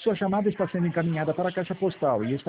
Sua chamada está sendo encaminhada para a caixa postal e está